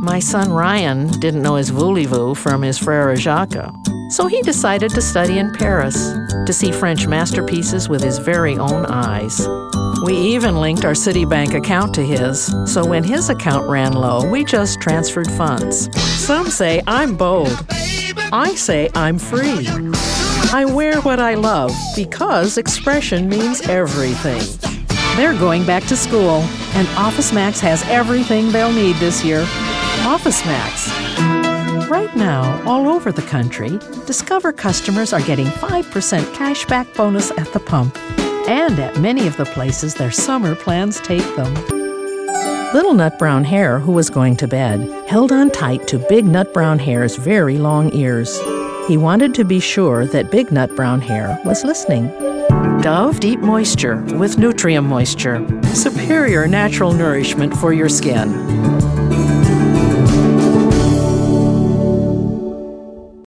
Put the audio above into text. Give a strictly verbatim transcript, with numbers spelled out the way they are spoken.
My son Ryan didn't know his voulez-vous from his Frère Jacques, so he decided to study in Paris to see French masterpieces with his very own eyes. We even linked our Citibank account to his, so when his account ran low, we just transferred funds. Some say I'm bold. I say I'm free. I wear what I love because expression means everything. They're going back to school, and OfficeMax has everything they'll need this year. OfficeMax. Right now, all over the country, Discover customers are getting five percent cash back bonus at the pump. And at many of the places their summer plans take them. Little Nut Brown Hare, who was going to bed, held on tight to Big Nut Brown Hare's very long ears. He wanted to be sure that Big Nut Brown Hare was listening. Dove Deep Moisture with Nutrient Moisture. Superior natural nourishment for your skin.